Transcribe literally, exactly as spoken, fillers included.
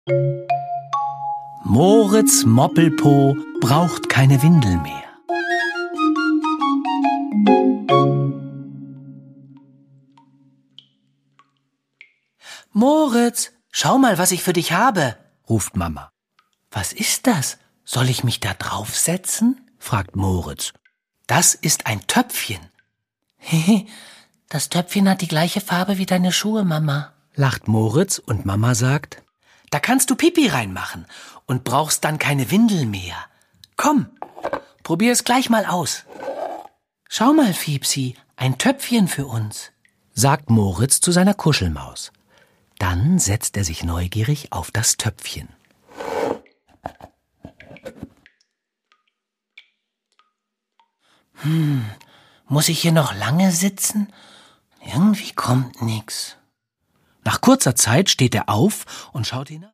Moritz Moppelpo braucht keine Windel mehr. Moritz, schau mal, was ich für dich habe, ruft Mama. Was ist das? Soll ich mich da draufsetzen? Fragt Moritz. Das ist ein Töpfchen. Hehe, das Töpfchen hat die gleiche Farbe wie deine Schuhe, Mama, lacht Moritz und Mama sagt, da kannst du Pipi reinmachen und brauchst dann keine Windel mehr. Komm, probier es gleich mal aus. Schau mal, Fiepsi, ein Töpfchen für uns, sagt Moritz zu seiner Kuschelmaus. Dann setzt er sich neugierig auf das Töpfchen. Hm, muss ich hier noch lange sitzen? Irgendwie kommt nix. Nach kurzer Zeit steht er auf und schaut hinein.